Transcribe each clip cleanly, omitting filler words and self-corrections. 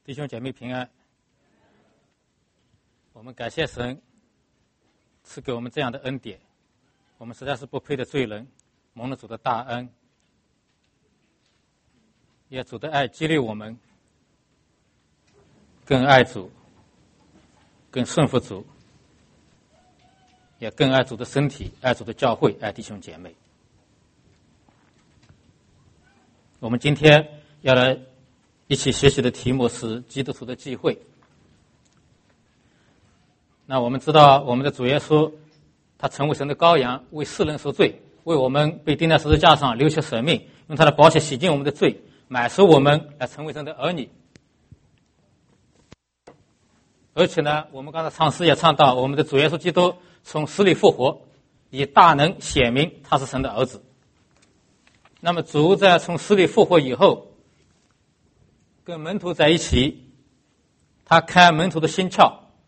弟兄姐妹平安。我们感谢神赐给我们这样的恩典，我们实在是不配的罪人，蒙了主的大恩，也主的爱激励我们更爱主，更顺服主，也更爱主的身体，爱主的教会，爱弟兄姐妹。我们今天要来一起学习的题目是基督徒的忌讳。那我们知道我们的主耶稣他成为神的羔羊，为世人赎罪，为我们被钉在十字架上流血舍命，用他的宝血洗净我们的罪，买赎我们来成为神的儿女。而且呢，我们刚才唱诗也唱到，我们的主耶稣基督从死里复活，以大能显明他是神的儿子。那么主在从死里复活以后，跟门徒在一起，他开门徒的心窍，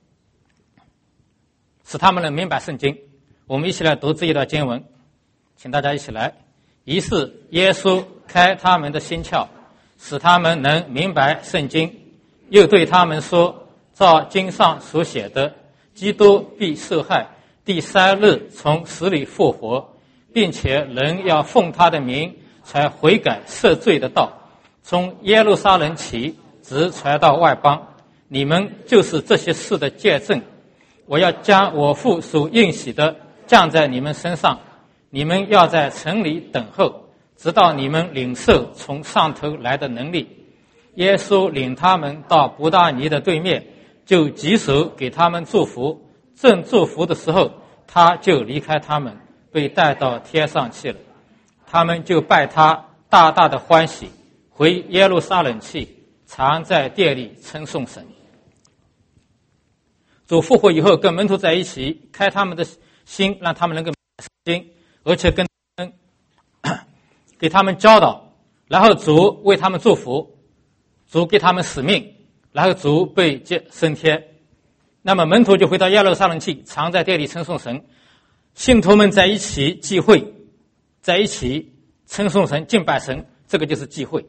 使他们能明白圣经。我们一起来读这一段经文，请大家一起来。于是耶稣开他们的心窍，使他们能明白圣经，又对他们说，照经上所写的，基督必受害，第三日从死里复活，并且人要奉他的名才悔改赦罪的道，从耶路撒冷起，直传到外邦。你们就是这些事的见证。我要将我父所应许的降在你们身上，你们要在城里等候，直到你们领受从上头来的能力。耶稣领他们到伯大尼的对面，就举手给他们祝福。正祝福的时候，他就离开他们，被带到天上去了。他们就拜他，大大的欢喜，回耶路撒冷去，常在殿里称颂神。主复活以后，跟门徒在一起，开他们的心，让他们能够明白圣经，而且给他们教导。然后主为他们祝福，主给他们使命，然后主被接升天。那么门徒就回到耶路撒冷去，常在殿里称颂神。信徒们在一起聚会，在一起称颂神，敬拜神，这个就是聚会。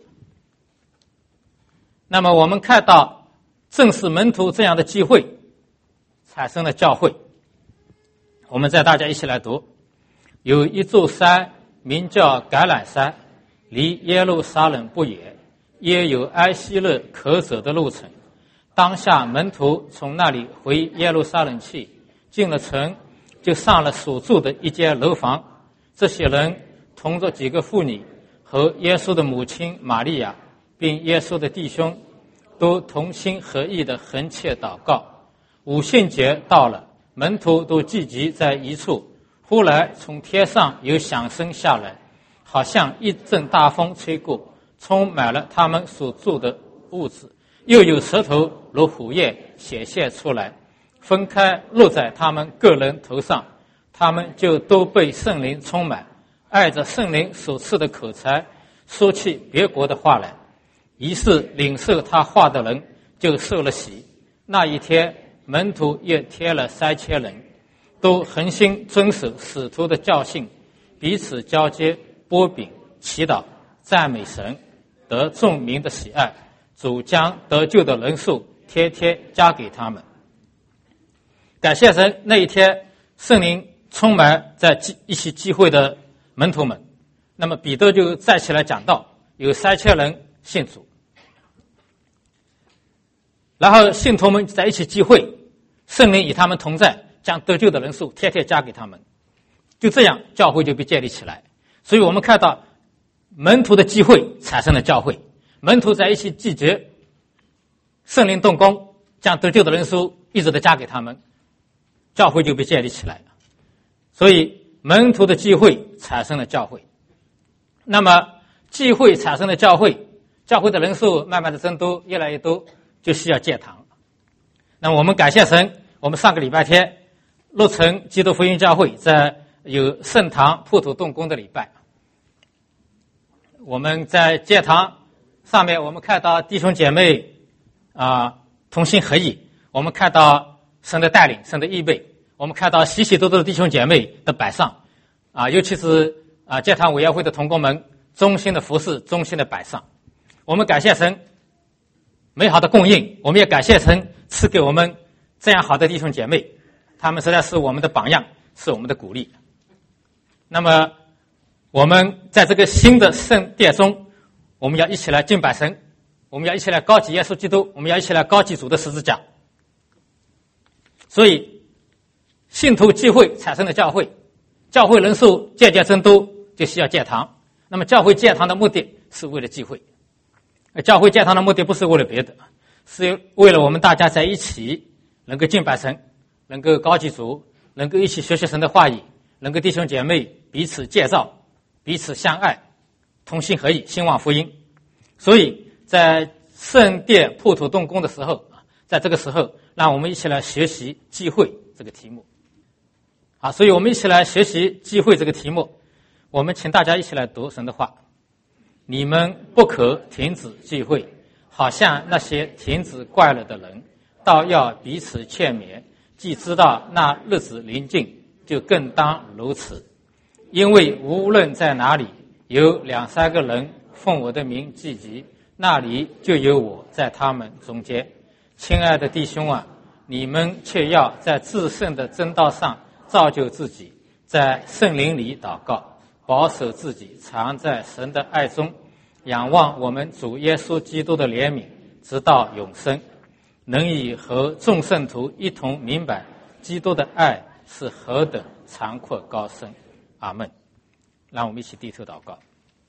那么我们看到，正是门徒这样的聚会产生了教会。我们再大家一起来读。有一座山名叫橄榄山，离耶路撒冷不远，约有安息日可走的路程。当下门徒从那里回耶路撒冷去，进了城，就上了所住的一间楼房。这些人同着几个妇女和耶稣的母亲玛利亚，并耶稣的弟兄，都同心合意的横切祷告。五旬节到了，门徒都聚集在一处。忽然从天上有响声下来，好像一阵大风吹过，充满了他们所住的屋子。又有舌头如虎焰显现出来，分开落在他们个人头上，他们就都被圣灵充满，按着圣灵所赐的口才，说起别国的话来。于是领受他话的人就受了洗。那一天门徒也添了3000人，都恒心遵守使徒的教训，彼此交接，擘饼，祈祷，赞美神，得众民的喜爱。主将得救的人数天天加给他们。感谢神，那一天圣灵充满在一起聚会的门徒们。那么彼得就站起来讲道，有3000人信主。然后信徒们在一起聚会，圣灵与他们同在，将得救的人数天天加给他们。就这样教会就被建立起来。所以我们看到门徒的聚会产生了教会，门徒在一起聚集，圣灵动工，将得救的人数一直的加给他们，教会就被建立起来了。所以门徒的聚会产生了教会。那么聚会产生了教会，教会的人数慢慢的增多，越来越多，就需要建堂。那么我们感谢神，我们上个礼拜天鹿城基督福音教会在有圣堂破土动工的礼拜，我们在建堂上面，我们看到弟兄姐妹同心合意，我们看到神的带领，神的预备，我们看到许许多多的弟兄姐妹的摆上尤其是建堂委员会的同工们衷心的服侍，衷心的摆上。我们感谢神， 美好的供应，我们也感谢神赐给我们这样好的弟兄姐妹，他们实在是我们的榜样，是我们的鼓励。那么我们在这个新的圣殿中，我们要一起来敬拜神，我们要一起来高举耶稣基督，我们要一起来高举主的十字架。所以信徒聚会产生的教会，教会人数渐渐增多，就需要建堂。那么教会建堂的目的是为了聚会，教会建堂的目的不是为了别的，是为了我们大家在一起能够敬拜神，能够高举主，能够一起学习神的话语，能够弟兄姐妹彼此介绍，彼此相爱，同心合意，兴旺福音。所以在圣殿破土动工的时候，在这个时候让我们一起来学习聚会这个题目。好，所以我们一起来学习聚会这个题目。我们请大家一起来读神的话。你们不可停止聚会，好像那些停止惯了的人，倒要彼此劝勉，既知道那日子临近，就更当如此。因为无论在哪里有2-3个人奉我的名聚集，那里就有我在他们中间。亲爱的弟兄啊，你们却要在至圣的真道上造就自己，在圣灵里祷告，保守自己藏在神的爱中，仰望我们主耶稣基督的怜悯，直到永生。能以和众圣徒一同明白基督的爱是何等长阔高深。阿们。让我们一起低头祷告。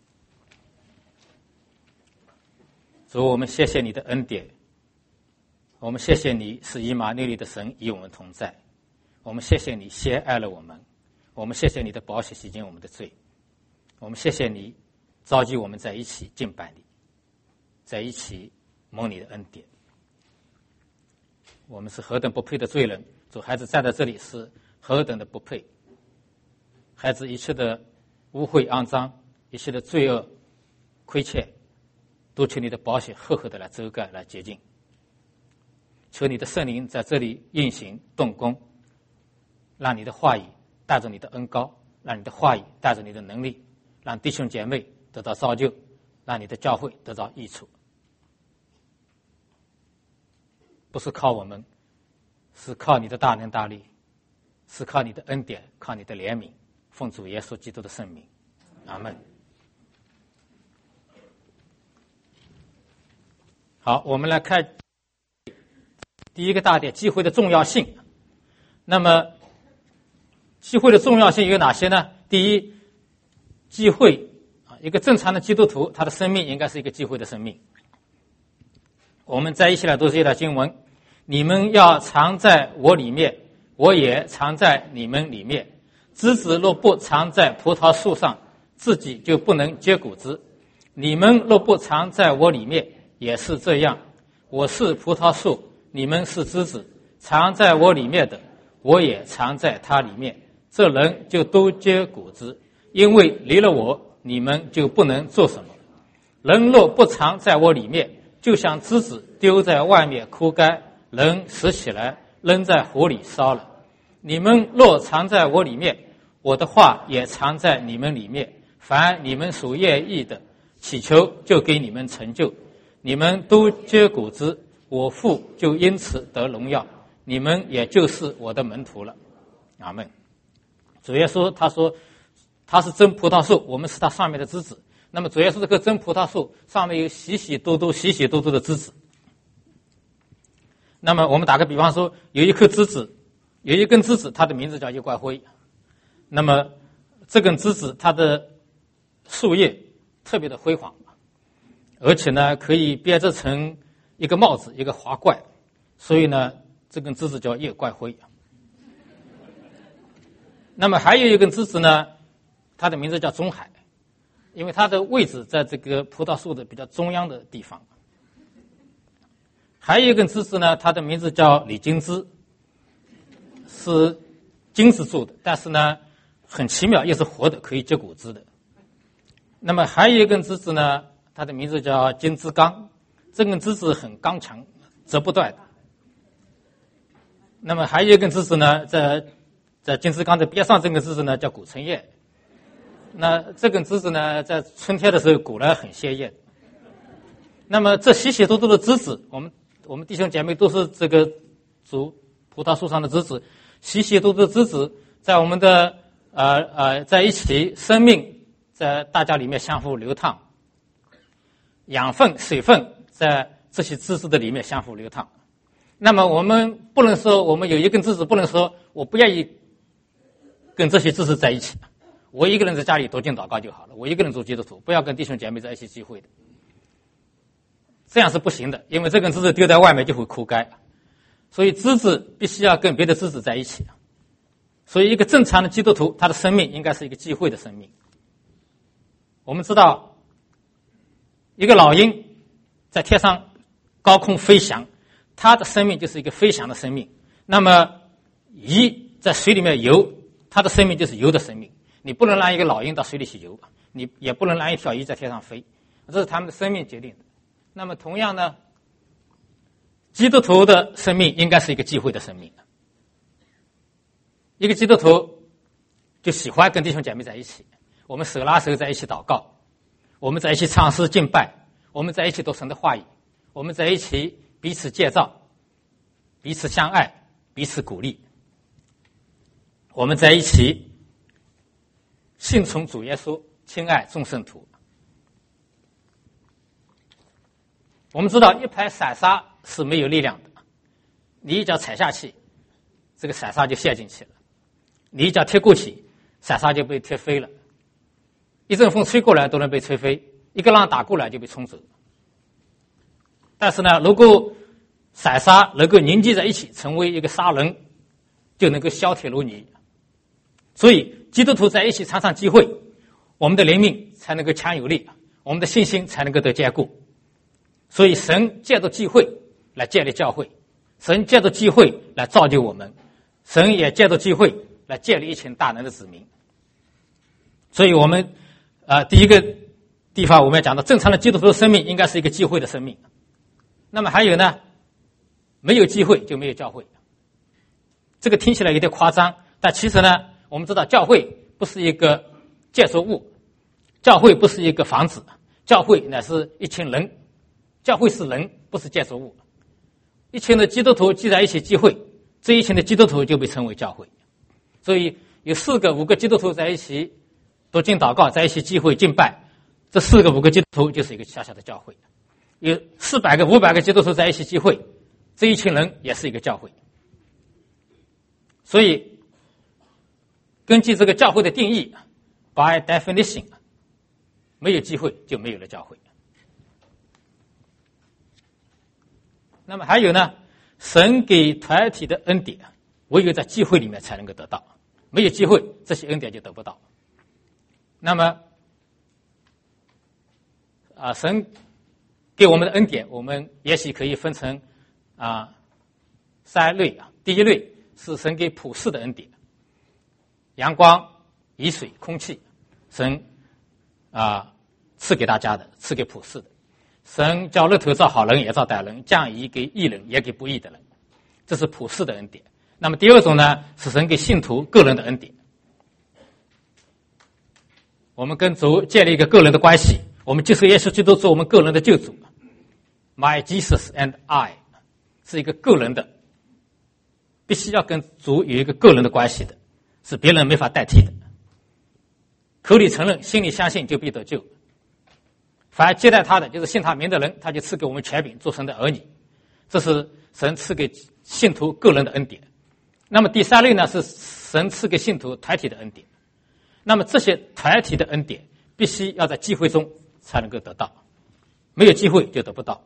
主，我们谢谢你的恩典，我们谢谢你是以马内利的神与我们同在，我们谢谢你先爱了我们，我们谢谢你的宝血洗净我们的罪，我们谢谢你召集我们在一起敬拜你，在一起蒙你的恩典。我们是何等不配的罪人，主，孩子站在这里是何等的不配。孩子一切的污秽肮脏，一切的罪恶亏欠，都求你的宝血厚厚的来遮盖，来洁净。求你的圣灵在这里运行动工，让你的话语带着你的恩膏，让你的话语带着你的能力，让弟兄姐妹得到造就，让你的教会得到益处。不是靠我们，是靠你的大能大力，是靠你的恩典，靠你的怜悯，奉主耶稣基督的圣名，阿们。好，我们来看第一个大点，聚会的重要性。那么聚会的重要性有哪些呢？第一，聚会一个正常的基督徒，他的生命应该是一个聚会的生命。我们再一起来读这一段经文：你们要藏在我里面，我也藏在你们里面。枝子若不藏在葡萄树上，自己就不能结果子。你们若不藏在我里面，也是这样。我是葡萄树，你们是枝子，藏在我里面的，我也藏在他里面。这人就都结果子，因为离了我，你们就不能做什么。人若不藏在我里面，就像枝子丢在外面枯干，人拾起来扔在火里烧了。你们若藏在我里面，我的话也藏在你们里面。凡你们所愿意的，祈求就给你们成就。你们都结果子，我父就因此得荣耀，你们也就是我的门徒了。阿们。主耶稣他说他是真葡萄树，我们是他上面的枝子。那么主耶稣这个真葡萄树上面有许许多多的枝子。那么我们打个比方说，有一颗枝子，有一根枝子，它的名字叫月冠灰。那么这根枝子它的树叶特别的辉煌，而且呢可以编织成一个帽子，一个华冠，所以呢这根枝子叫月冠灰。那么还有一根枝子呢，它的名字叫中海，因为它的位置在这个葡萄树的比较中央的地方。还有一根枝子呢，它的名字叫李金枝，是金子做的，但是呢很奇妙，也是活的，可以结果子的。那么还有一根枝子呢，它的名字叫金枝刚，这根枝子很刚强，折不断的。那么还有一根枝子呢，在金枝刚的边上，这根枝子呢叫古城叶。那这根枝子呢，在春天的时候果然很鲜艳。 那么这许许多多的枝子，我们弟兄姐妹都是这个主葡萄树上的枝子，许许多多的枝子在我们的在一起，生命在大家里面相互流淌，养分、水分在这些枝子的里面相互流淌。那么我们不能说我们有一根枝子，不能说我不愿意跟这些枝子在一起，我一个人在家里读经祷告就好了，我一个人做基督徒，不要跟弟兄姐妹在一起聚会的，这样是不行的，因为这根枝子丢在外面就会枯干，所以枝子必须要跟别的枝子在一起。所以一个正常的基督徒，他的生命应该是一个聚会的生命。我们知道一个老鹰在天上高空飞翔，它的生命就是一个飞翔的生命。那么鱼在水里面游，它的生命就是游的生命。你不能让一个老鹰到水里去游，你也不能让一条鱼在天上飞，这是他们的生命决定的。那么同样呢，基督徒的生命应该是一个聚会的生命。一个基督徒就喜欢跟弟兄姐妹在一起，我们手拉手在一起祷告，我们在一起唱诗敬拜，我们在一起读神的话语，我们在一起彼此建造，彼此相爱，彼此鼓励，我们在一起信从主耶稣，亲爱众圣徒。我们知道一排散沙是没有力量的，你一脚踩下去，这个散沙就陷进去了，你一脚踢过去，散沙就被踢飞了，一阵风吹过来都能被吹飞，一个浪打过来就被冲走。但是呢，如果散沙能够凝聚在一起成为一个沙轮，就能够削铁如泥。所以基督徒在一起常常聚会，我们的灵命才能够强有力，我们的信心才能够得坚固。所以神借着聚会来建立教会，神借着聚会来造就我们，神也借着聚会来建立一群大能的子民。所以我们第一个地方我们要讲到，正常的基督徒的生命应该是一个聚会的生命。那么还有呢，没有聚会就没有教会。这个听起来有点夸张，但其实呢，我们知道教会不是一个建筑物，教会不是一个房子，教会乃是一群人，教会是人，不是建筑物。一群的基督徒聚在一起聚会，这一群的基督徒就被称为教会。所以有4个5个基督徒在一起读经祷告，在一起聚会敬拜，这4个5个基督徒就是一个小小的教会。有400个500个基督徒在一起聚会，这一群人也是一个教会。所以根据这个教会的定义 by definition， 没有聚会就没有了教会。那么还有呢，神给团体的恩典唯有在聚会里面才能够得到，没有聚会这些恩典就得不到。那么神给我们的恩典，我们也许可以分成3类。第一类是神给普世的恩典，阳光、雨水、空气，神赐给大家的，赐给普世的。神叫日头照好人也照歹人，降雨给义人也给不义的人，这是普世的恩典。那么第二种呢，是神给信徒个人的恩典。我们跟主建立一个个人的关系，我们接受耶稣基督做我们个人的救主。My Jesus and I 是一个个人的，必须要跟主有一个个人的关系的，是别人没法代替的。口里承认，心里相信，就必得救。凡接待他的，就是信他名的人，他就赐给我们权柄，做神的儿女。这是神赐给信徒个人的恩典。那么第3类呢，是神赐给信徒团体的恩典。那么这些团体的恩典必须要在聚会中才能够得到，没有聚会就得不到。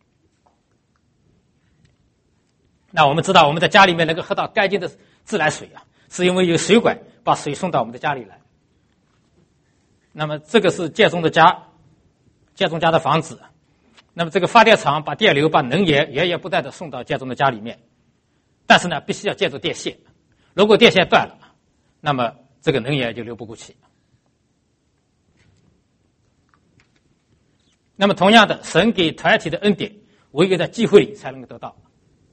那我们知道，我们在家里面能够喝到干净的自来水是因为有水管把水送到我们的家里来。那么这个是建中家的房子，那么这个发电厂把电流把能源源源不断的送到建中的家里面，但是呢，必须要借助电线，如果电线断了，那么这个能源就流不过去。那么同样的，神给团体的恩典唯有在聚会里才能够得到。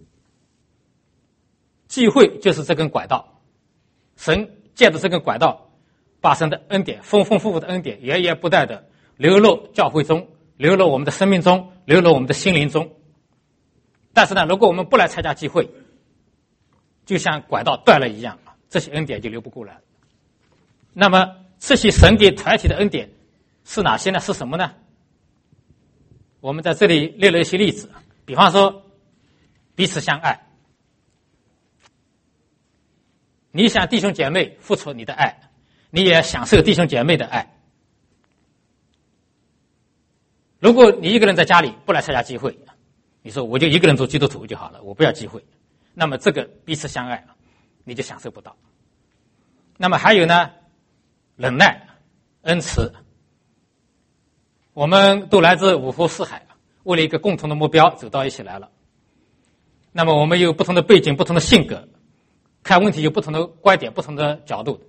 聚会就是这根管道，神借着这根管道把神的恩典丰丰富富的恩典源源不断的流入教会中， 流入我们的生命中，流入我们的心灵中。但是呢，如果我们不来参加聚会，就像拐道断了一样，这些恩典就流不过来了。那么这些神给团体的恩典是哪些呢？是什么呢？我们在这里列了一些例子，比方说彼此相爱。你向弟兄姐妹付出你的爱，你也享受弟兄姐妹的爱。如果你一个人在家里不来参加聚会，你说我就一个人做基督徒就好了，我不要聚会，那么这个彼此相爱你就享受不到。那么还有呢，忍耐、恩慈。我们都来自五湖四海，为了一个共同的目标走到一起来了。那么我们有不同的背景、不同的性格，看问题有不同的观点、不同的角度。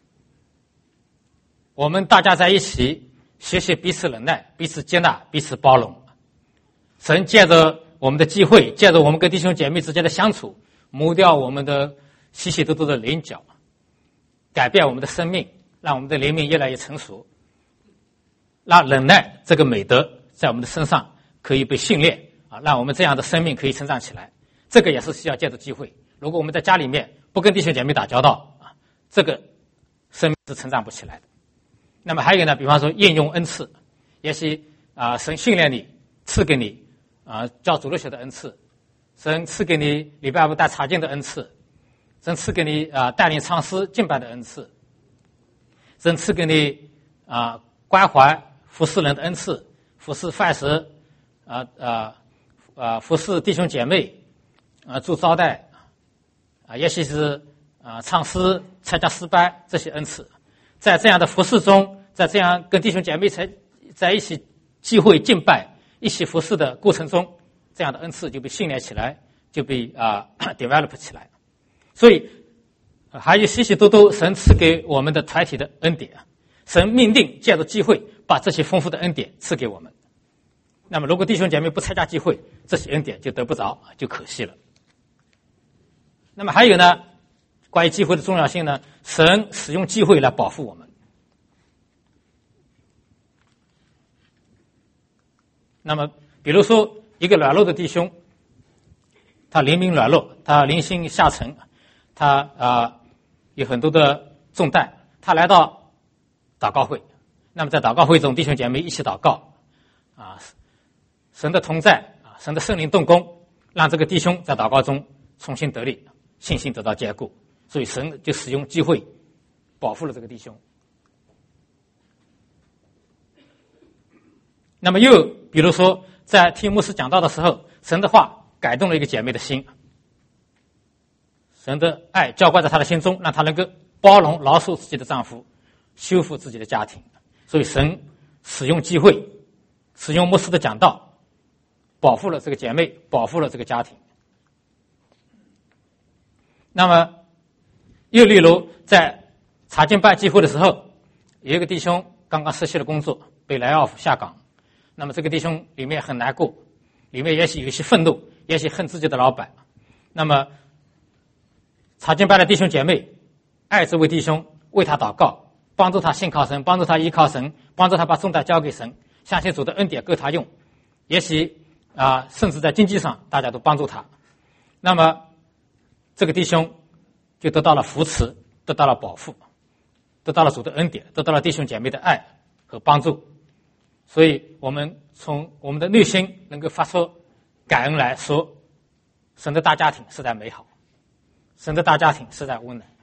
我们大家在一起学习彼此忍耐、彼此接纳、彼此包容。神借着我们的机会，借着我们跟弟兄姐妹之间的相处，磨掉我们的稀稀疏疏的棱角，改变我们的生命，让我们的灵命越来越成熟，让忍耐这个美德在我们的身上可以被训练让我们这样的生命可以成长起来。这个也是需要借助机会。如果我们在家里面不跟弟兄姐妹打交道这个生命是成长不起来的。那么还有呢，比方说应用恩赐，也许神训练你，赐给你教主日学的恩赐，神赐给你礼拜五带查经的恩赐，神赐给你带领唱诗敬拜的恩赐，神赐给你关怀服侍人的恩赐，服侍饭食服侍弟兄姐妹做招待也许是唱诗参加诗班，这些恩赐在这样的服侍中，在这样跟弟兄姐妹在一起聚会敬拜一起服侍的过程中，这样的恩赐就被训练起来，就被develop 起来。所以还有许许多多神赐给我们的团体的恩典，神命定借着机会把这些丰富的恩典赐给我们。那么如果弟兄姐妹不参加聚会，这些恩典就得不着，就可惜了。那么还有呢，关于机会的重要性呢，神使用机会来保护我们。那么比如说一个软弱的弟兄，他灵命软弱，他灵性下沉，他有很多的重担，他来到祷告会，那么在祷告会中弟兄姐妹一起祷告神的同在神的圣灵动工，让这个弟兄在祷告中重新得力，信心得到坚固，所以神就使用机会保护了这个弟兄。那么又比如说在听牧师讲道的时候，神的话感动了一个姐妹的心，神的爱浇灌在她的心中，让她能够包容饶恕自己的丈夫，修复自己的家庭。所以神使用机会，使用牧师的讲道，保护了这个姐妹，保护了这个家庭。那么又例如在查经班聚会的时候，有一个弟兄刚刚失去了工作，被莱奥夫下岗，那么这个弟兄里面很难过，里面也许有一些愤怒，也许恨自己的老板。那么查经班的弟兄姐妹爱这位弟兄，为他祷告，帮助他信靠神，帮助他依靠神，帮助他把重担交给神，相信主的恩典够他用。也许甚至在经济上大家都帮助他，那么这个弟兄就得到了扶持，得到了保护，得到了主的恩典，得到了弟兄姐妹的爱和帮助。所以我们从我们的内心能够发出感恩来说，神的大家庭实在美好，神的大家庭实在温暖。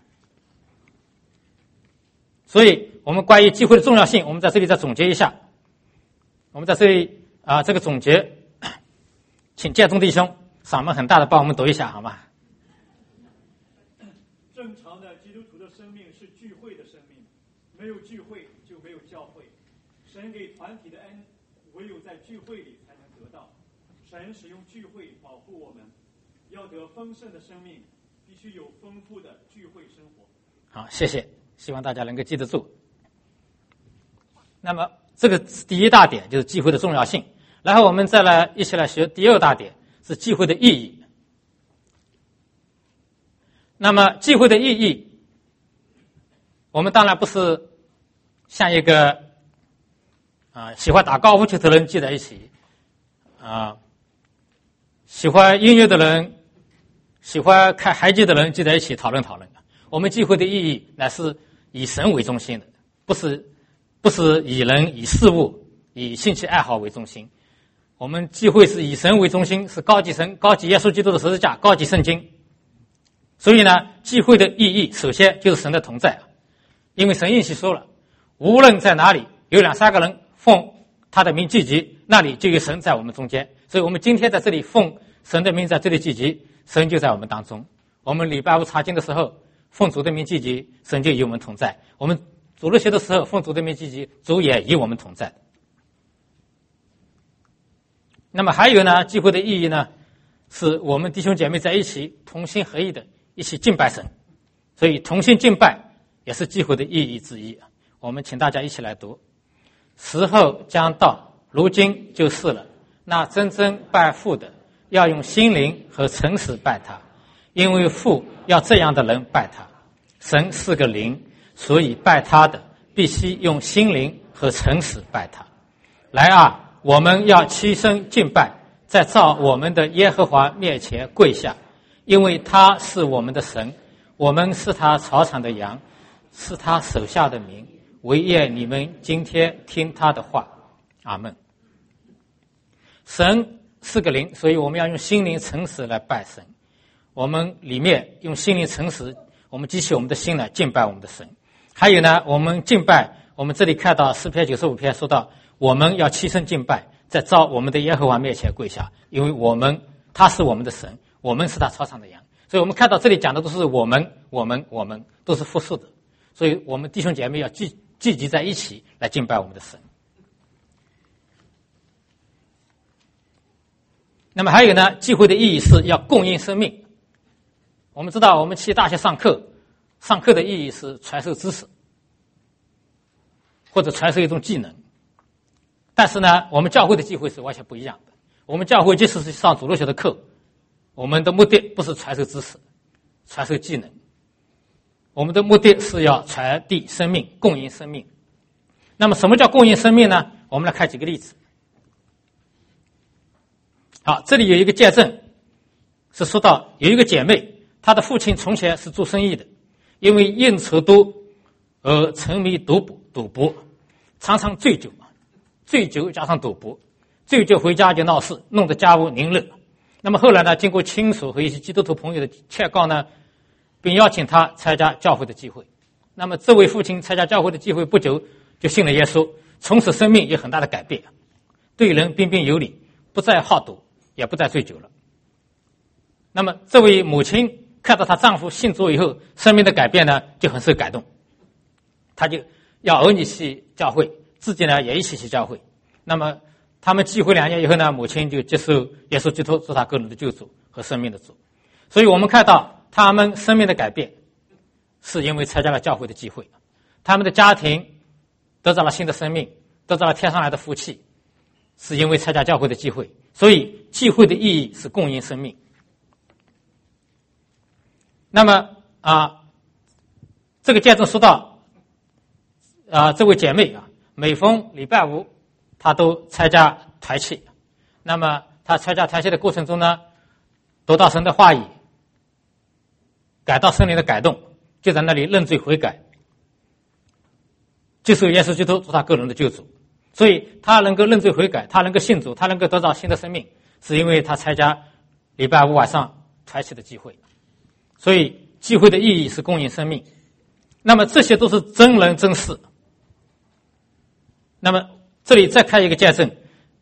所以我们关于机会的重要性，我们在这里再总结一下。我们在这里这个总结，请建中弟兄嗓门很大的帮我们读一下好吗？ 正常的基督徒的生命是聚会的生命，没有聚会就没有教会。神给团体的恩，唯有在聚会里才能得到。神使用聚会保护我们，要得丰盛的生命，必须有丰富的聚会生活。 好，谢谢，希望大家能够记得住。那么这个第一大点就是聚会的重要性，然后我们再来一起来学第二大点，是聚会的意义。那么聚会的意义，我们当然不是像一个喜欢打高尔夫球的人聚在一起，喜欢音乐的人，喜欢看海剧的人聚在一起讨论讨论。我们聚会的意义乃是以神为中心的，不是以人、以事物、以兴趣爱好为中心。我们聚会是以神为中心，是高级神、高级耶稣基督的十字架、高级圣经。所以呢，聚会的意义首先就是神的同在，因为神应许说了，无论在哪里有2、3个人奉他的名聚集，那里就有神在我们中间。所以我们今天在这里奉神的名在这里聚集，神就在我们当中。我们礼拜五查经的时候奉主的名聚集，神就与我们同在。我们主日学的时候奉主的名聚集，主也与我们同在。那么还有呢，聚会的意义呢，是我们弟兄姐妹在一起同心合意的一起敬拜神，所以同心敬拜也是聚会的意义之一。我们请大家一起来读：时候将到，如今就是了。那真正拜父的，要用心灵和诚实拜他，因为父要这样的人拜他。神是个灵，所以拜他的必须用心灵和诚实拜他。来啊，我们要屈身敬拜，在造我们的耶和华面前跪下，因为他是我们的神，我们是他草场的羊，是他手下的民，惟愿你们今天听他的话。阿们。神是个灵，所以我们要用心灵诚实来拜神。我们里面用心灵诚实，我们激起我们的心来敬拜我们的神。还有呢，我们敬拜，我们这里看到诗篇95篇说到，我们要屈身敬拜，在造我们的耶和华面前跪下，因为他是我们的神，我们是他草场的羊。所以我们看到这里讲的都是我们都是复数的，所以我们弟兄姐妹要聚集在一起来敬拜我们的神。那么还有呢，聚会的意义是要供应生命。我们知道我们去大学上课的意义是传授知识或者传授一种技能，但是呢，我们教会的聚会是完全不一样的。我们教会即使是上主日学的课，我们的目的不是传授知识、传授技能，我们的目的是要传递生命，供应生命。那么什么叫供应生命呢？我们来看几个例子。好，这里有一个见证，是说到有一个姐妹，她的父亲从前是做生意的，因为应酬多而沉迷赌博，常常醉酒加上赌博，醉酒回家就闹事，弄得家务凌乱。那么后来呢，经过亲属和一些基督徒朋友的劝告呢，并邀请他参加教会的聚会。那么这位父亲参加教会的聚会不久就信了耶稣，从此生命有很大的改变，对人彬彬有礼，不再好赌，也不再醉酒了。那么这位母亲看到她丈夫信主以后生命的改变呢，就很受感动，她就要儿女去教会，自己呢也一起去教会。那么他们聚会2年以后呢，母亲就接受耶稣基督做她个人的救主和生命的主。所以我们看到他们生命的改变是因为参加了教会的聚会，他们的家庭得到了新的生命，得到了天上来的福气，是因为参加教会的聚会。所以聚会的意义是供应生命。那么这个见证说到这位姐妹每逢礼拜五她都参加团契。那么她参加团契的过程中呢，读到神的话语，感到圣灵的感动，就在那里认罪悔改，接受耶稣基督做他个人的救主。所以他能够认罪悔改，他能够信主，他能够得到新的生命，是因为他参加礼拜五晚上团契的聚会。所以聚会的意义是供应生命。那么这些都是真人真事。那么这里再看一个见证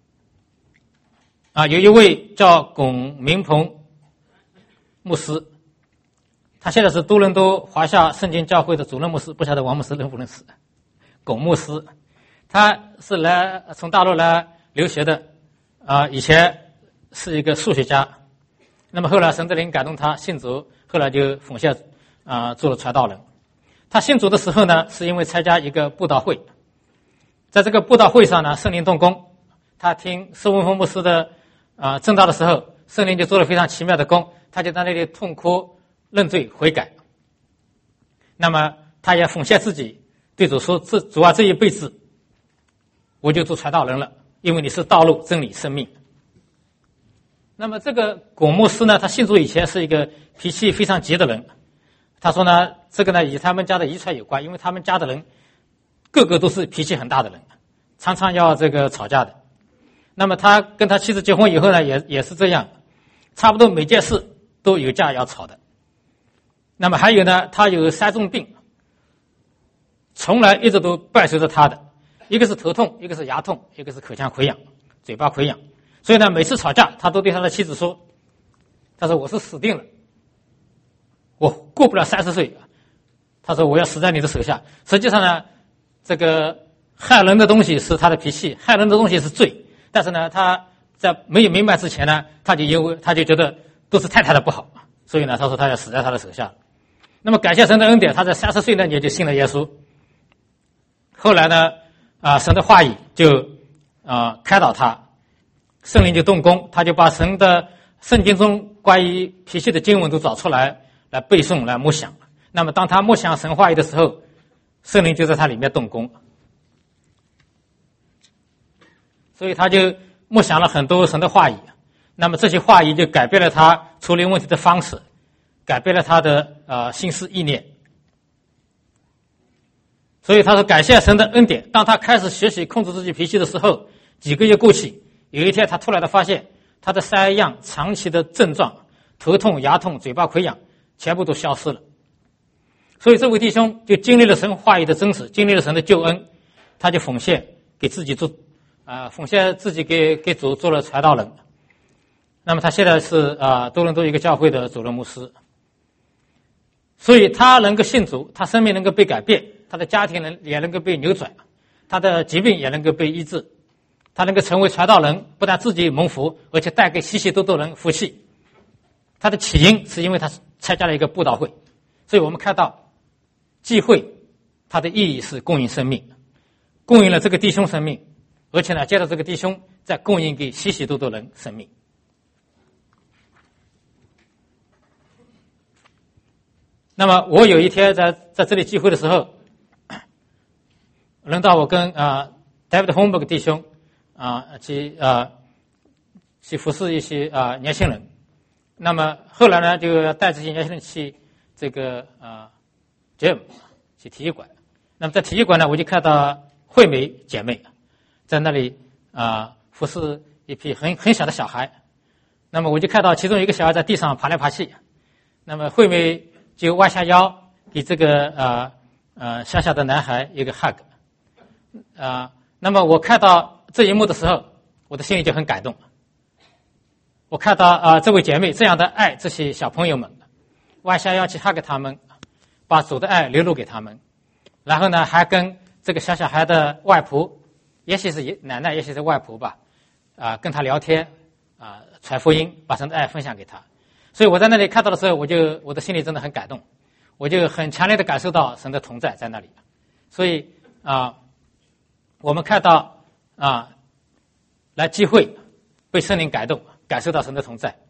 有一位叫龚明鹏牧师，他现在是多伦多华夏圣经教会的主任牧师，不晓得王牧师认不认识。龚牧师他是从大陆来留学的以前是一个数学家，那么后来神的灵感动他信主，后来就奉献做了传道人。他信主的时候呢，是因为参加一个布道会，在这个布道会上呢，圣灵动工，他听施文峰牧师的正道的时候，圣灵就做了非常奇妙的工，他就在那里痛哭认罪悔改。那么他也奉献自己，对主说，主啊，这一辈子我就做传道人了，因为你是道路、真理、生命。那么这个果牧师呢，他信主以前是一个脾气非常急的人。他说呢，这个呢与他们家的遗传有关，因为他们家的人个个都是脾气很大的人，常常要这个吵架的。那么他跟他妻子结婚以后呢，也是这样，差不多每件事都有架要吵的。那么还有呢，他有3种病，从来一直都伴随着他的，一个是头痛，一个是牙痛，一个是口腔溃疡、嘴巴溃疡。所以呢，每次吵架，他都对他的妻子说：“他说我是死定了，我过不了30岁。他说我要死在你的手下。”实际上呢，这个害人的东西是他的脾气，害人的东西是罪。但是呢，他在没有明白之前呢，他就觉得都是太太的不好，所以呢，他说他要死在他的手下。那么感谢神的恩典，他在30岁那年就信了耶稣。后来呢，神的话语就开导他。圣灵就动工，他就把神的圣经中关于脾气的经文都找出来背诵来默想。那么当他默想神话语的时候，圣灵就在他里面动工，所以他就默想了很多神的话语。那么这些话语就改变了他处理问题的方式，改变了他的心思意念。所以他说感谢神的恩典。当他开始学习控制自己脾气的时候，几个月过去，有一天他突然的发现他的3样长期的症状，头痛、牙痛、嘴巴溃疡全部都消失了。所以这位弟兄就经历了神话语的真实，经历了神的救恩，他就奉献给自己奉献自己给主做了传道人。那么他现在是多伦多一个教会的主任牧师。所以他能够信主，他生命能够被改变，他的家庭也能够被扭转，他的疾病也能够被医治。他能够成为传道人，不但自己蒙福，而且带给许许多多人福气。他的起因是因为他参加了一个布道会。所以我们看到聚会它的意义是供应生命，供应了这个弟兄生命，而且呢，接着这个弟兄再供应给许许多多人生命。那么我有一天在这里聚会的时候，轮到我跟David Holmberg 弟兄去服侍一些年轻人。那么后来呢，就要带这些年轻人去这个gym 去体育馆。那么在体育馆呢，我就看到惠美姐妹在那里服侍一批很小的小孩。那么我就看到其中一个小孩在地上爬来爬去，那么惠美就弯下腰给这个小小的男孩一个 hug。那么我看到这一幕的时候，我的心里就很感动。我看到这位姐妹这样的爱这些小朋友们，弯下腰去 hug 他们，把主的爱流露给他们，然后呢还跟这个小孩的外婆，也许是奶奶，也许是外婆吧，跟他聊天，传福音，把神的爱分享给他。所以我在那里看到的时候，我的心里真的很感动，我就很强烈的感受到神的同在在那里。所以我们看到来聚会被圣灵感动，感受到神的同在。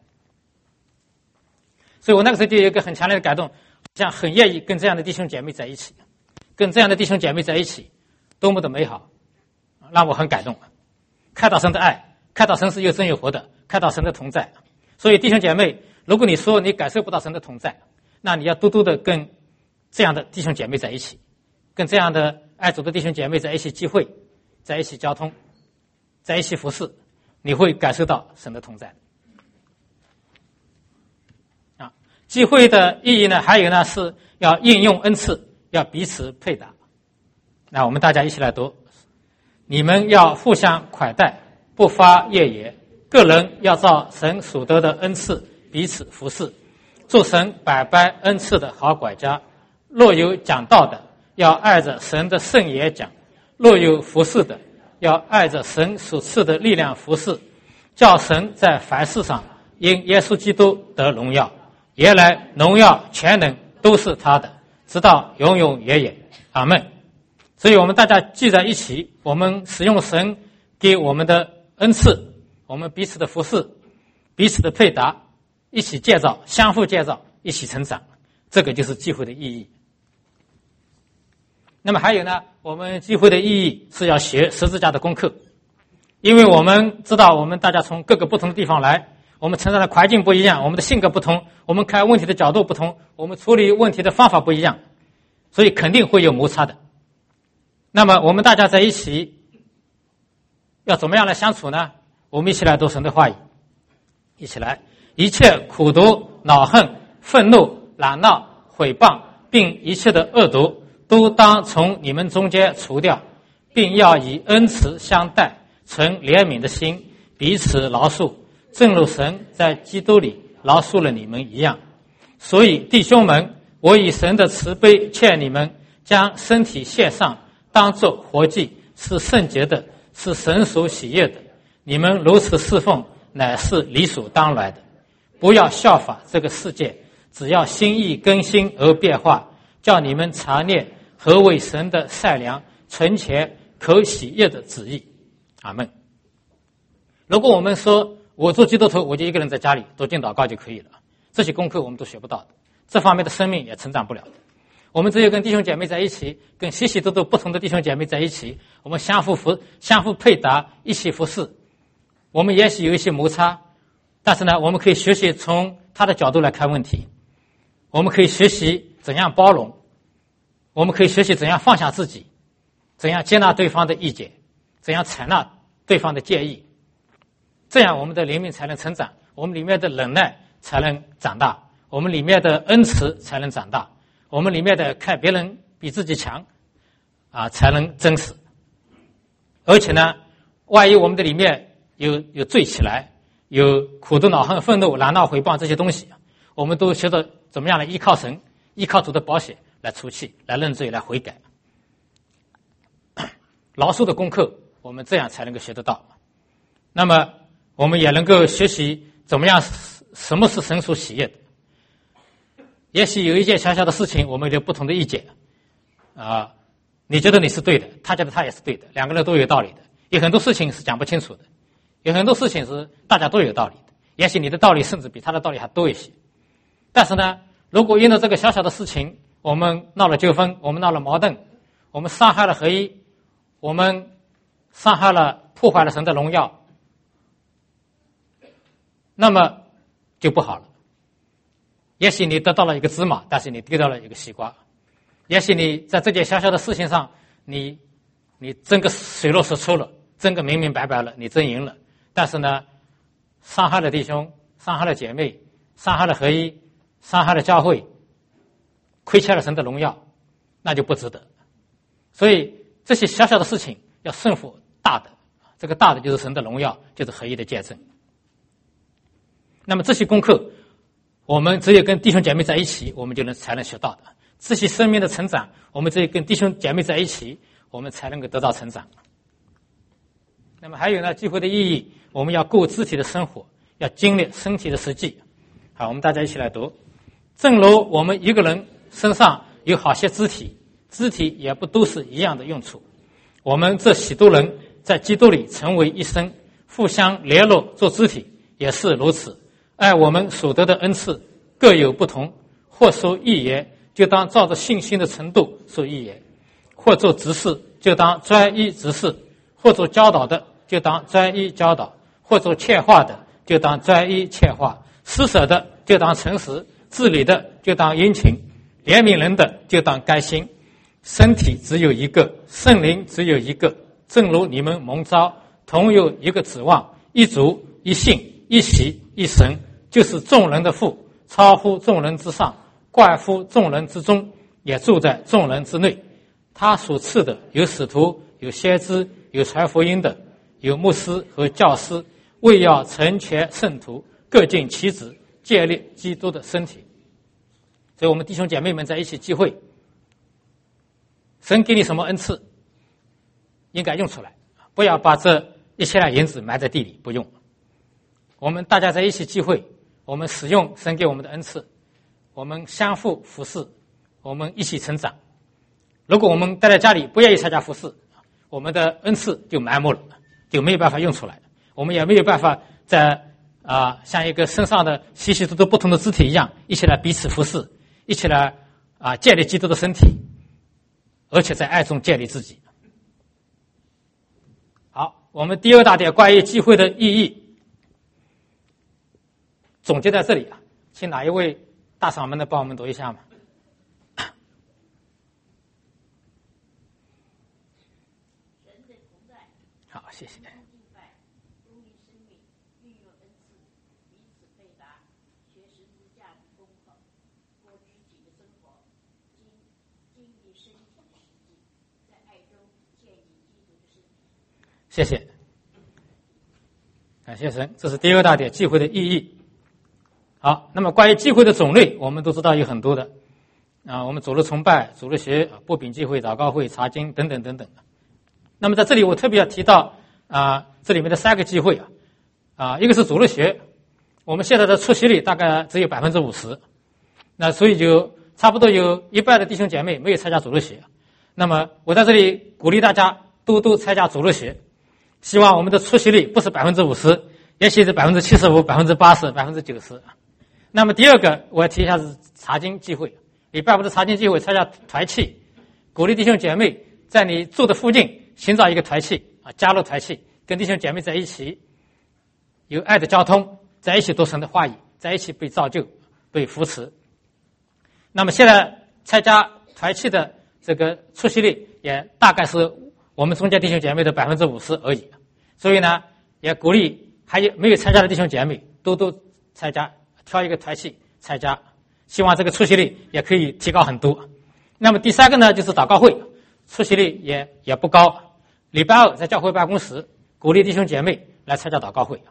所以我那个时候就有一个很强烈的感动，像很愿意跟这样的弟兄姐妹在一起，跟这样的弟兄姐妹在一起，多么的美好，让我很感动。看到神的爱，看到神是又真又活的，看到神的同在。所以弟兄姐妹，如果你说你感受不到神的同在，那你要多多的跟这样的弟兄姐妹在一起，跟这样的爱主的弟兄姐妹在一起聚会，在一起交通，在一起服侍，你会感受到神的同在。聚会的意义呢，还有呢是要应用恩赐，要彼此配搭。那我们大家一起来读：你们要互相款待，不发怨言，个人要照神所得的恩赐彼此服侍，做神百般恩赐的好管家。若有讲道的，要爱着神的圣言讲；若有服侍的，要爱着神所赐的力量服侍，叫神在凡事上因耶稣基督得荣耀。原来荣耀全能都是他的，直到永永远远。阿们。所以我们大家聚在一起，我们使用神给我们的恩赐，我们彼此的服侍，彼此的配搭，一起建造，相互建造，一起成长，这个就是聚会的意义。 那么还有呢，我们聚会的意义是要学十字架的功课，因为我们知道我们大家从各个不同的地方来，我们成长的环境不一样，我们的性格不同，我们看问题的角度不同，我们处理问题的方法不一样，所以肯定会有摩擦的。那么我们大家在一起要怎么样来相处呢？我们一起来读神的话语，一起来，一切苦毒、恼恨、愤怒、嚷闹、毁谤，并一切的恶毒，都当从你们中间除掉，并要以恩慈相待，存怜悯的心，彼此饶恕，正如神在基督里饶恕了你们一样。所以弟兄们，我以神的慈悲劝你们，将身体献上，当作活祭，是圣洁的，是神所喜悦的。你们如此侍奉，乃是理所当然的。不要效法这个世界，只要心意更新而变化，叫你们查验何为神的善良、纯全、可喜悦的旨意。阿们。如果我们说我做基督徒，我就一个人在家里读经祷告就可以了，这些功课我们都学不到的，这方面的生命也成长不了的。我们只有跟弟兄姐妹在一起，跟许许多多不同的弟兄姐妹在一起，我们相互配搭，一起服侍。我们也许有一些摩擦，但是呢，我们可以学习从他的角度来看问题，我们可以学习怎样包容，我们可以学习怎样放下自己，怎样接纳对方的意见，怎样采纳对方的建议，这样我们的灵命才能成长，我们里面的忍耐才能长大，我们里面的恩慈才能长大，我们里面的看别人比自己强才能真实。而且呢，万一我们的里面有罪起来，有苦毒、恼恨、愤怒、嚷闹、毁谤这些东西，我们都学着怎么样来依靠神，依靠主的宝血来除去，来认罪，来悔改。饶恕的功课我们这样才能够学得到。那么我们也能够学习怎么样，什么是神所喜悦的。也许有一件小小的事情我们有不同的意见你觉得你是对的，他觉得他也是对的，两个人都有道理的。有很多事情是讲不清楚的，有很多事情是大家都有道理的，也许你的道理甚至比他的道理还多一些。但是呢，如果因为这个小小的事情我们闹了纠纷，我们闹了矛盾，我们伤害了合一，我们伤害了破坏了神的荣耀，那么就不好了。也许你得到了一个芝麻，但是你丢掉了一个西瓜。也许你在这件小小的事情上你争个水落石出了，争个明明白白了，你争赢了，但是呢，伤害了弟兄，伤害了姐妹，伤害了合一，伤害了教会，亏欠了神的荣耀，那就不值得。所以这些小小的事情要胜负大的，这个大的就是神的荣耀，就是合一的见证。那么这些功课我们只有跟弟兄姐妹在一起，我们才能学到的。这些生命的成长，我们只有跟弟兄姐妹在一起，我们才能够得到成长。那么还有呢，聚会的意义，我们要过肢体的生活，要经历身体的实际。好，我们大家一起来读。正如我们一个人身上有好些肢体，肢体也不都是一样的用处。我们这许多人在基督里成为一身，互相联络做肢体，也是如此。按我们所得的恩赐各有不同，或说预言，就当照着信心的程度说预言；或做执事，就当专一执事；或做教导的，就当专一教导；或做劝化的，就当专一劝化；施舍的，就当诚实；治理的，就当殷勤；怜悯人的，就当甘心。身体只有一个，圣灵只有一个，正如你们蒙召，同有一个指望，一主，一信，一洗，一神，就是众人的父，超乎众人之上，冠乎众人之中，也住在众人之内。他所赐的有使徒，有先知，有传福音的，有牧师和教师，为要成全圣徒，各尽其职，建立基督的身体。所以我们弟兄姐妹们在一起聚会，神给你什么恩赐，应该用出来，不要把这一千两银子埋在地里不用。我们大家在一起聚会，我们使用神给我们的恩赐，我们相互服侍，我们一起成长。如果我们待在家里不愿意参加服侍，我们的恩赐就埋没了，就没有办法用出来，我们也没有办法在像一个身上的许许多多不同的肢体一样，一起来彼此服侍，一起来建立基督的身体。 而且在爱中建立自己。好，我们第二大点关于聚会的意义总结在这里啊，请哪一位大嗓门的帮我们读一下嘛？好，谢谢。谢谢，感谢神，这是第二大点聚会的意义。好，那么关于聚会的种类，我们都知道有很多的我们主日崇拜、主日学、擘饼聚会、祷告会、查经等等等等。那么在这里我特别要提到这里面的3个聚会一个是主日学，我们现在的出席率大概只有 50%， 那所以就差不多有一半的弟兄姐妹没有参加主日学。那么我在这里鼓励大家多参加主日学，希望我们的出席率不是 50%， 也许是 75%、80%、90%。那么第二个我要提一下是查经聚会，礼拜5的查经聚会参加团契，鼓励弟兄姐妹在你住的附近寻找一个团契加入团契，跟弟兄姐妹在一起有爱的交通，在一起读神的话语，在一起被造就被扶持。那么现在参加团契的这个出席率也大概是我们中间弟兄姐妹的 50% 而已，所以呢也鼓励还有没有参加的弟兄姐妹多参加，挑一个团契参加，希望这个出席率也可以提高很多。那么第3个呢就是祷告会，出席率也不高，礼拜2在教会办公室鼓励弟兄姐妹来参加祷告会。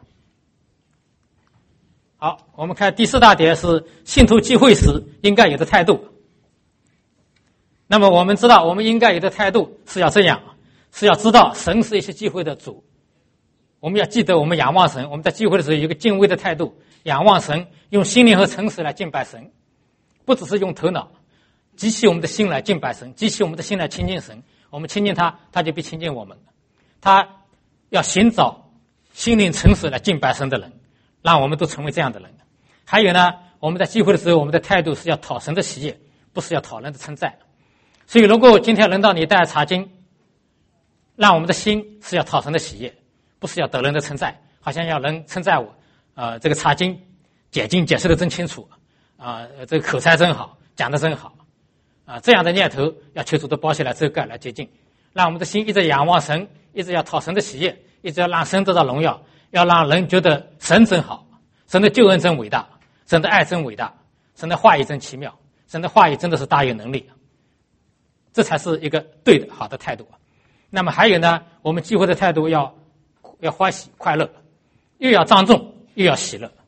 好，我们看第4大点是信徒聚会时应该有的态度。那么我们知道我们应该有的态度是要这样，是要知道神是一些聚会的主，我们要记得我们仰望神，我们在聚会的时候有一个敬畏的态度，仰望神，用心灵和诚实来敬拜神，不只是用头脑，激起我们的心来敬拜神，激起我们的心来亲近神，我们亲近他，他就必亲近我们。他要寻找心灵诚实来敬拜神的人，让我们都成为这样的人。还有呢，我们在聚会的时候，我们的态度是要讨神的喜悦，不是要讨人的称赞。所以如果今天轮到你带来查经，让我们的心是要讨神的喜悦，不是要得人的称赞，好像要人称赞我这个查经解经解释的真清楚这个口才真好，讲的真好这样的念头要求主的包起来遮盖来接近，让我们的心一直仰望神，一直要讨神的喜悦，一直要让神得到荣耀，要让人觉得神真好，神的救恩真伟大，神的爱真伟大，神的话语真奇妙，神的话语真的是大有能力，这才是一个对的好的态度。那么还有呢，我们聚会的态度要欢喜快乐，又要庄重又要喜乐。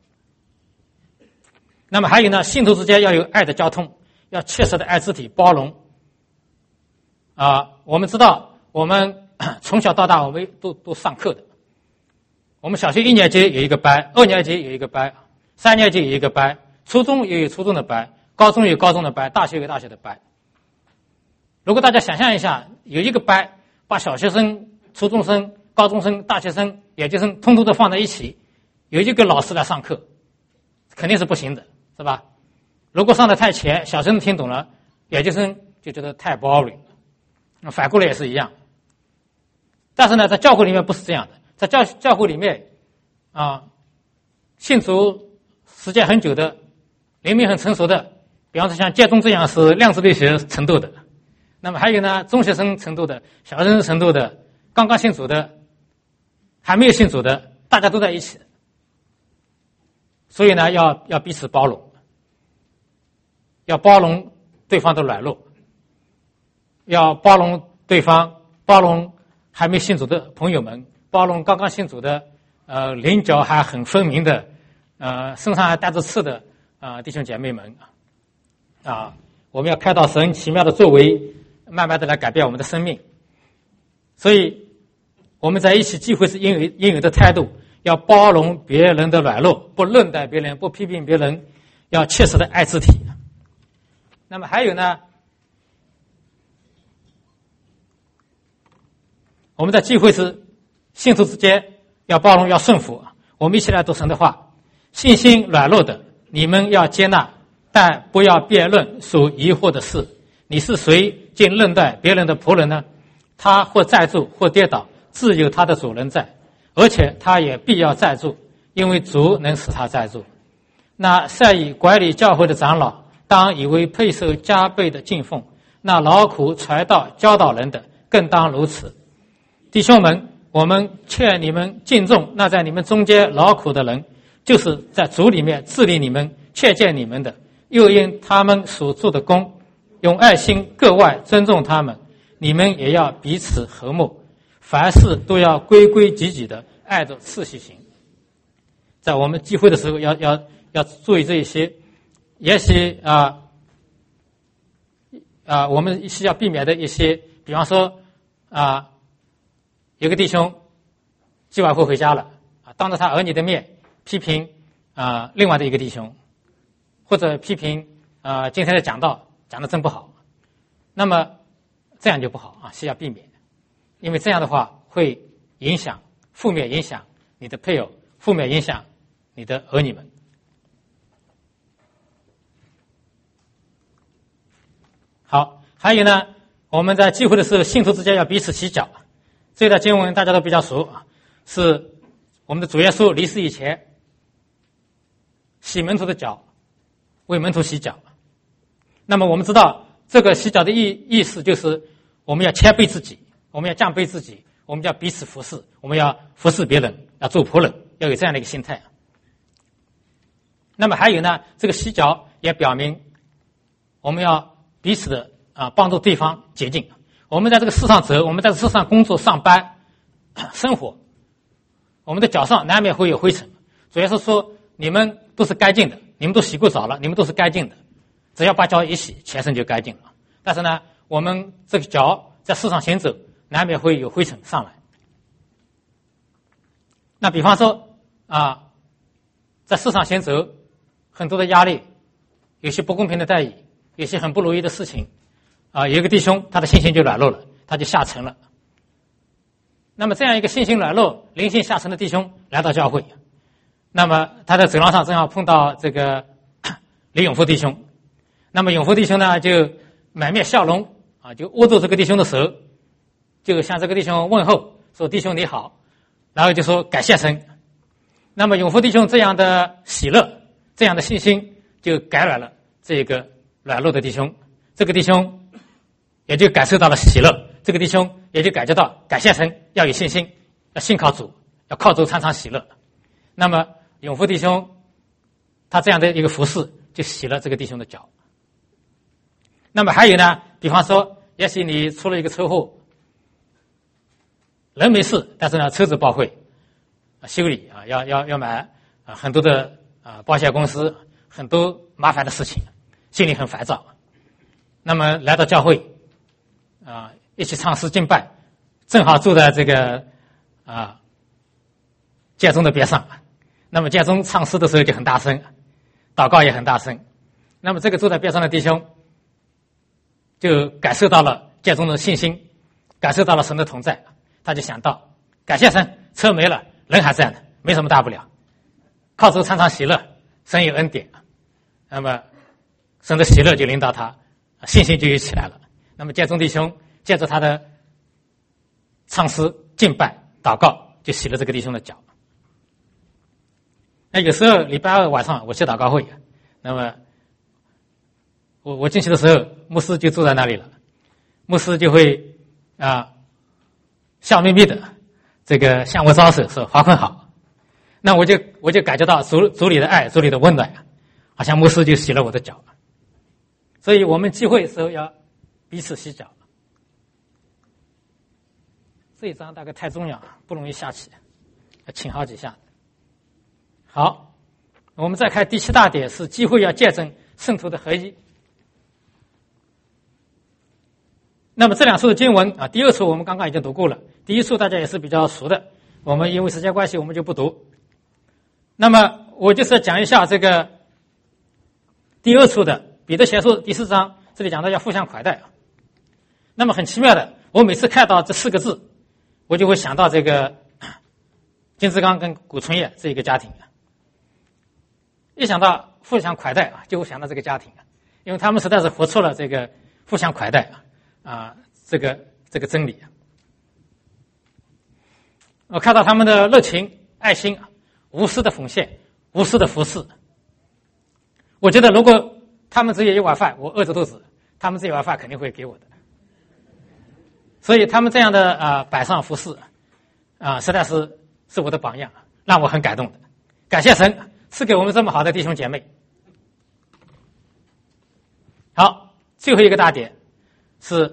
那么还有呢，信徒之间要有爱的交通，要切实的爱肢体包容我们知道我们从小到大我们都上课的，我们小学1年级有一个班，2年级有一个班，3年级有一个班，初中也有初中的班，高中有高中的班，大学有大学的班。如果大家想象一下，有一个班把小学生、初中生、高中生、大学生、研究生通通都放在一起，有一个老师来上课，肯定是不行的，是吧？如果上得太浅，小学生听懂了，研究生就觉得太 boring， 反过来也是一样。但是呢，在教会里面不是这样的，在教会里面信主时间很久的，灵命很成熟的，比方说像建中这样是量子力学程度的，那么还有呢，中学生程度的、小学生程度的、刚刚信主的、还没有信主的，大家都在一起。所以呢，要彼此包容，要包容对方的软弱，要包容对方，包容还没信主的朋友们，包容刚刚信主的棱角还很分明的身上还带着刺的弟兄姐妹们我们要看到神奇妙的作为，慢慢的来改变我们的生命。所以我们在一起聚会是应有的态度，要包容别人的软弱，不论待别人，不批评别人，要切实的爱肢体。那么还有呢，我们在聚会时信徒之间要包容，要顺服。我们一起来读神的话，信心软弱的你们要接纳，但不要辩论属疑惑的事。你是谁竟论待别人的仆人呢？他或载住或跌倒，自有他的主人在，而且他也必要载住，因为主能使他载住。那善以管理教会的长老，当以为配受加倍的敬奉；那劳苦传道教导人的，更当如此。弟兄们，我们劝你们敬重那在你们中间劳苦的人，就是在主里面治理你们、劝诫你们的，又因他们所做的工，用爱心格外尊重他们。你们也要彼此和睦，凡事都要规规矩矩的按着次序行。在我们聚会的时候要注意这一些，也许我们需要避免的一些，比方说有个弟兄聚完会回家了，当着他儿女的面批评另外的一个弟兄，或者批评今天的讲道讲得真不好，那么这样就不好需要避免，因为这样的话会负面影响你的配偶，负面影响你的儿女们。好，还有呢，我们在聚会的时候，信徒之间要彼此洗脚。这段经文大家都比较熟是我们的主耶稣离世以前洗门徒的脚，为门徒洗脚。那么我们知道这个洗脚的意思就是我们要谦卑自己，我们要降卑自己，我们要彼此服侍，我们要服侍别人，要做仆人，要有这样的一个心态。那么还有呢，这个洗脚也表明我们要彼此的帮助对方洁净。我们在这个世上走，我们在世上工作、上班、生活，我们的脚上难免会有灰尘。主要是说你们都是干净的，你们都洗过澡了，你们都是干净的，只要把脚一洗，全身就干净了。但是呢，我们这个脚在世上行走，难免会有灰尘上来。那比方说在世上行走，很多的压力，有些不公平的待遇，有些很不如意的事情有一个弟兄他的信心就软弱了，他就下沉了。那么这样一个信心软弱、灵性下沉的弟兄来到教会，那么他在走廊上正好碰到这个李永福弟兄，那么永福弟兄呢就满面笑容就握住这个弟兄的手，就向这个弟兄问候，说弟兄你好，然后就说感谢神。那么永福弟兄这样的喜乐、这样的信心就感染了这个软弱的弟兄，这个弟兄也就感受到了喜乐，这个弟兄也就感觉到感谢神，要有信心，要信靠主，要靠主常常喜乐。那么永福弟兄他这样的一个服侍就洗了这个弟兄的脚。那么还有呢，比方说也许你出了一个车祸，人没事，但是呢车子报废修理要买很多的保险公司，很多麻烦的事情，心里很烦躁。那么来到教会一起唱诗敬拜，正好坐在这个建中的边上。那么建中唱诗的时候就很大声，祷告也很大声。那么这个坐在边上的弟兄就感受到了建中的信心，感受到了神的同在，他就想到感谢神，车没了，人还在呢，没什么大不了，靠主常常喜乐，神有恩典。那么神的喜乐就领导他，信心就有起来了。那么建中弟兄借着他的唱诗敬拜祷告，就洗了这个弟兄的脚。那有时候礼拜二晚上我去祷告会，那么我进去的时候，牧师就坐在那里了，牧师就会笑眯眯的这个向我招手说华坤好。那我就感觉到主里的爱，主里的温暖，好像牧师就洗了我的脚。所以我们聚会的时候要彼此洗脚。这一章大概太重要，不容易下起，要请好几下。好，我们再看第7大点，是聚会要见证圣徒的合一。那么这两处的经文第二处我们刚刚已经读过了，第一处大家也是比较熟的，我们因为时间关系我们就不读。那么我就是要讲一下这个第二处的彼得前书第4章，这里讲到要互相款待。那么很奇妙的，我每次看到这4个字，我就会想到这个金志刚跟古春叶这一个家庭。一想到互相款待就会想到这个家庭，因为他们实在是活出了这个互相款待这个真理。我看到他们的热情、爱心，无私的奉献，无私的服侍。我觉得如果他们只有一碗饭，我饿着肚子，他们这一碗饭肯定会给我的。所以他们这样的摆上服侍实在是我的榜样，让我很感动的。感谢神赐给我们这么好的弟兄姐妹。好，最后一个大点是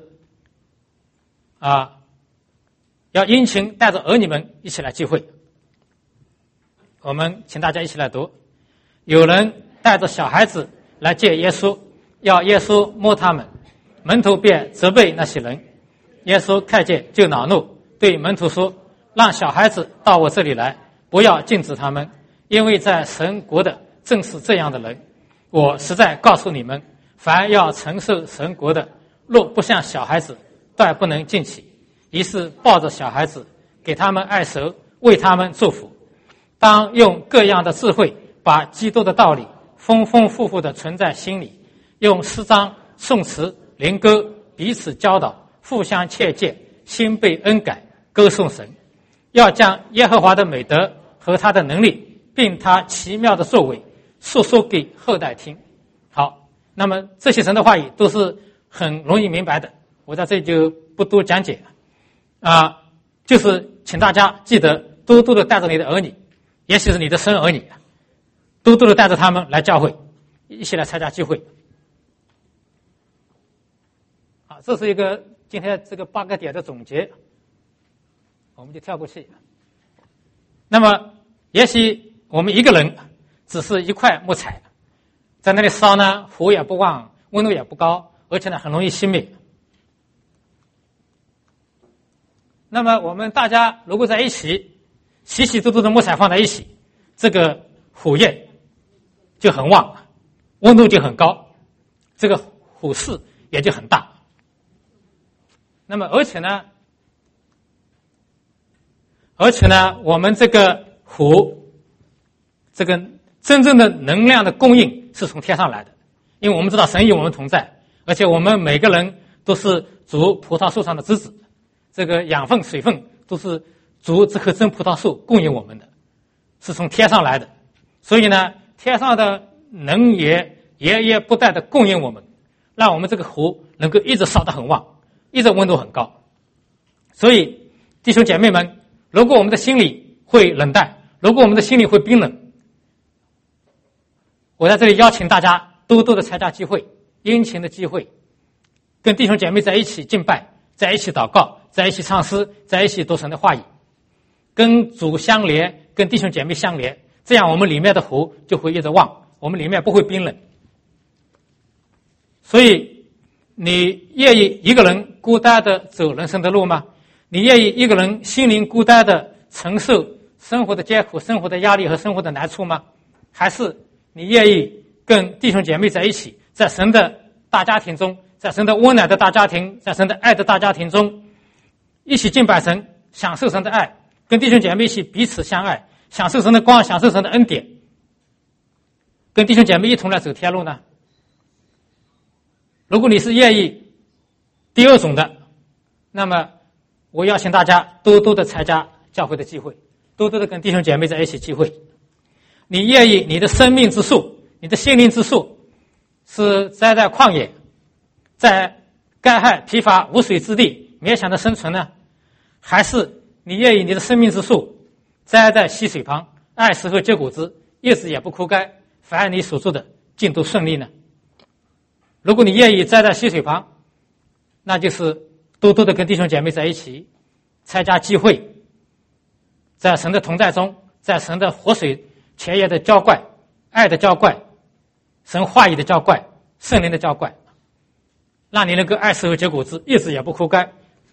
要殷勤带着儿女们一起来聚会。我们请大家一起来读。有人带着小孩子来见耶稣，要耶稣摸他们，门徒便责备那些人。耶稣看见就恼怒，对门徒说：让小孩子到我这里来，不要禁止他们，因为在神国的正是这样的人。我实在告诉你们，凡要承受神国的，若不像小孩子，断不能进去。于是抱着小孩子，给他们按手，为他们祝福。当用各样的智慧，把基督的道理丰丰富富地存在心里，用诗章、颂词、灵歌彼此教导，互相切戒，心被恩感，歌颂神。要将耶和华的美德和他的能力，并他奇妙的作为述说给后代听。好，那么这些神的话语都是很容易明白的，我在这里就不多讲解就是请大家记得多多的带着你的儿女，也许是你的生儿女，多多的带着他们来教会，一起来参加聚会。好，这是一个今天这个8个点的总结，我们就跳过去。那么也许我们一个人只是一块木材，在那里烧呢，火也不旺，温度也不高，而且呢很容易熄灭。那么我们大家如果在一起，稀稀疏疏的木材放在一起，这个火焰就很旺，温度就很高，这个火势也就很大。那么而且呢，我们这个火，这个真正的能量的供应是从天上来的，因为我们知道神与我们同在，而且我们每个人都是主葡萄树上的枝子，这个养分、水分都是主这棵真葡萄树供应我们的，是从天上来的。所以呢，天上的能源源不断的供应我们，让我们这个火能够一直烧得很旺，一直温度很高。所以弟兄姐妹们，如果我们的心里会冷淡，如果我们的心里会冰冷，我在这里邀请大家多多的参加聚会，殷勤的聚会，跟弟兄姐妹在一起敬拜，在一起祷告，在一起唱诗，在一起读神的话语，跟主相连，跟弟兄姐妹相连，这样我们里面的火就会一直旺，我们里面不会冰冷。所以你愿意一个人孤单的走人生的路吗？你愿意一个人心灵孤单的承受生活的艰苦、生活的压力和生活的难处吗？还是你愿意跟弟兄姐妹在一起，在神的大家庭中，在神的温暖的大家庭，在神的爱的大家庭中，一起敬拜神，享受神的爱，跟弟兄姐妹一起彼此相爱，享受神的光，享受神的恩典，跟弟兄姐妹一同来走天路呢？如果你是愿意第二种的，那么我邀请大家多多的参加教会的聚会，多多的跟弟兄姐妹在一起聚会。你愿意你的生命之树，你的心灵之树是栽在旷野，在干旱疲乏无水之地勉强的生存呢？还是你愿意你的生命之树栽在溪水旁，按时候结果子，叶子也不枯干，凡你所做的尽都顺利呢？如果你愿意栽在溪水旁，那就是多多的跟弟兄姐妹在一起参加聚会，在神的同在中，在神的活水泉源的浇灌，爱的浇灌，神话语的浇灌，圣灵的浇灌，让你能够按时候结果子，叶子也不枯干。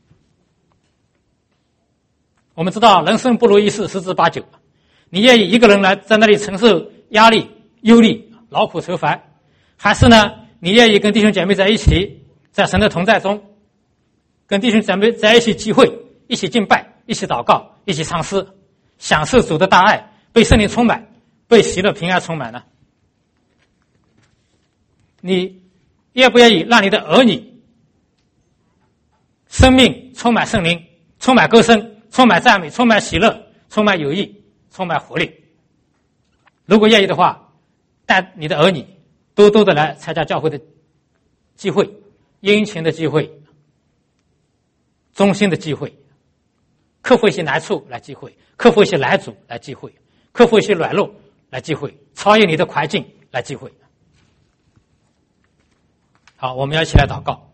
我们知道人生不如意事十之八九，你愿意一个人来在那里承受压力、忧虑、劳苦愁烦，还是呢你愿意跟弟兄姐妹在一起，在神的同在中，跟弟兄姐妹在一起聚会，一起敬拜，一起祷告，一起唱诗，享受主的大爱，被圣灵充满，被喜乐平安充满呢？你愿不愿意让你的儿女生命充满圣灵，充满歌声，充满赞美，充满喜乐，充满友谊，充满活力。如果愿意的话，带你的儿女多多的来参加教会的机会，殷勤的机会，忠心的机会，克服一些难处来机会，克服一些拦阻来机会，克服一些软弱来机会，超越你的环境来机会。好，我们要一起来祷告。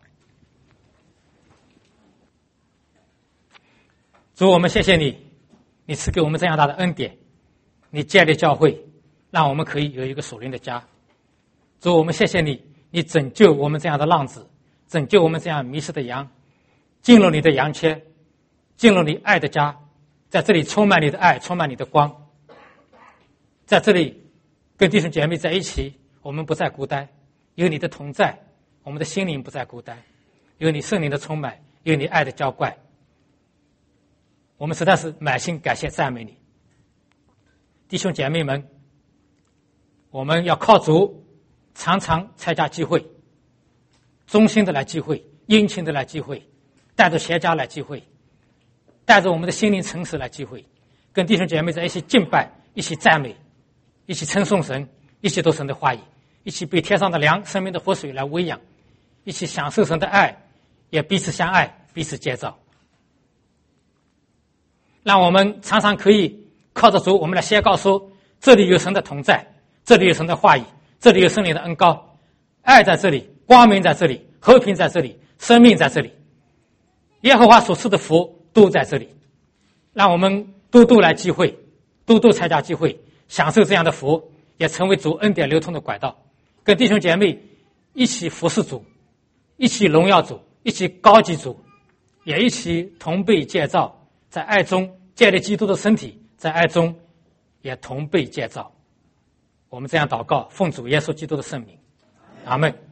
主，我们谢谢你，你赐给我们这样大的恩典，你建立教会，让我们可以有一个属灵的家。主，我们谢谢你，你拯救我们这样的浪子，拯救我们这样迷失的羊，进入你的羊圈，进入你爱的家，在这里充满你的爱，充满你的光，在这里跟弟兄姐妹在一起，我们不再孤单，有你的同在，我们的心灵不再孤单，有你圣灵的充满，有你爱的浇灌，我们实在是满心感谢赞美你。弟兄姐妹们，我们要靠主常常参加聚会，忠心的来聚会，殷勤的来聚会，带着全家来聚会，带着我们的心灵诚实来聚会，跟弟兄姐妹在一起敬拜，一起赞美，一起称颂神，一起读神的话语，一起被天上的粮生命的活水来喂养，一起享受神的爱，也彼此相爱，彼此建造。让我们常常可以靠着主，我们来宣告说，这里有神的同在，这里有神的话语，这里有圣灵的恩膏，爱在这里，光明在这里，和平在这里，生命在这里，耶和华所赐的福都在这里。让我们多多来聚会，多多参加聚会，享受这样的福，也成为主恩典流通的管道，跟弟兄姐妹一起服侍主，一起荣耀主，一起高举主，也一起同被建造，在爱中建立基督的身体，在爱中也同被建造。我们这样祷告，奉主耶稣基督的圣名，阿们。